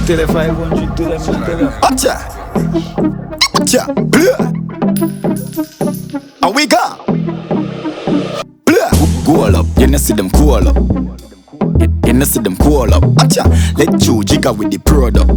tell the 500 to them, tell them. Acha, acha, bleh. And we go. Bleh. Go all up, you know see them cool up. You know see them cool up. Acha, let you jigger with the product.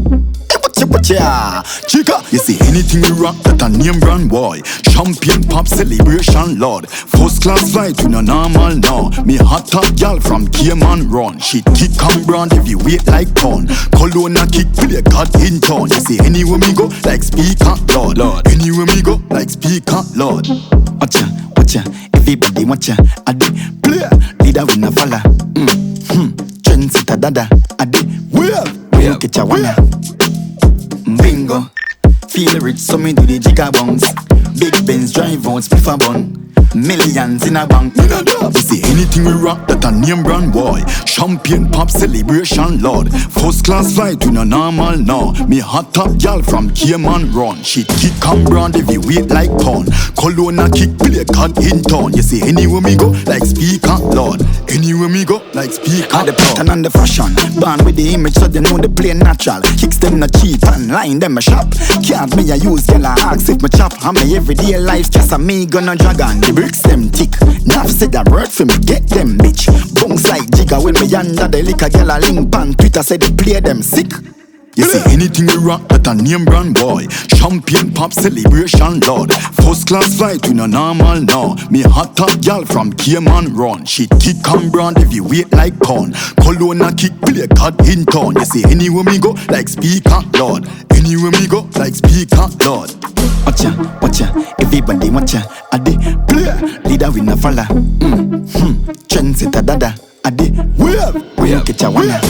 Chica, you see anything we rock that a name brand boy. Champion pop celebration lord. First class flight, we no normal now. Me hot top gal from Cayman run. She kick and brand heavyweight like ton. Colonna kick play God in town. You see anywhere me go like speaker lord. Anywhere me go like speaker lord. Watcha, watcha, everybody watcha. Adi play, leader we no follow. Trendsetter dada. Adi we catch a wanna. Bingo, feel rich, so me do the jigger bongs. Big Benz drive out, spliff a bun. Millions in a bank. You see anything we rock that a name brand boy. Champion pop celebration lord. First class flight, we no normal now. Me hot top gal from Cayman run. She kick and brand heavyweight like ton. Colonna kick play God in town. You see anywhere me go like speaker lord. Anywhere me go like speaker. The pattern and the fashion, born with the image so they know the play natural. Kicks them not cheap and line them a shop. Can't me a use girl a ask if me chop. And my everyday life just a me gonna dragon. The bricks them tick. Nav said that word for me get them bitch. Bunks like jigger when me under the liquor girl a link pan. Twitter say they play them sick. You see anything we rock that a name brand boy. Champion pop celebration lord. First class flight we no normal now. Me hot top gal from Cayman run. She kick and brand heavyweight like ton. Colonna kick play God in town. You see anywhere me go like speaker lord. Anywhere me go like speaker lord. Watcha, watcha, everybody watcha. Adi play, leader we no follow. Trendsetter dada. Adi we catch a wanna.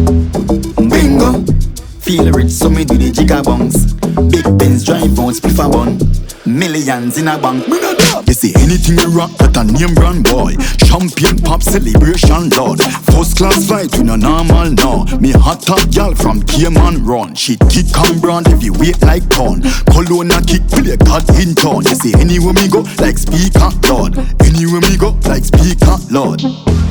Bingo. Feel rich, so me do the jigger bongs. Big Benz drive out, spliff a bun. Millions in a bank. You see anything we rock that a name brand boy. Champion pop celebration lord. First class flight, we no normal now. Me hot top gal from Cayman run. She kick and brand heavyweight like ton. Colonna kick play God in town. You see anywhere me go like speaker lord. Anywhere me go like speaker lord.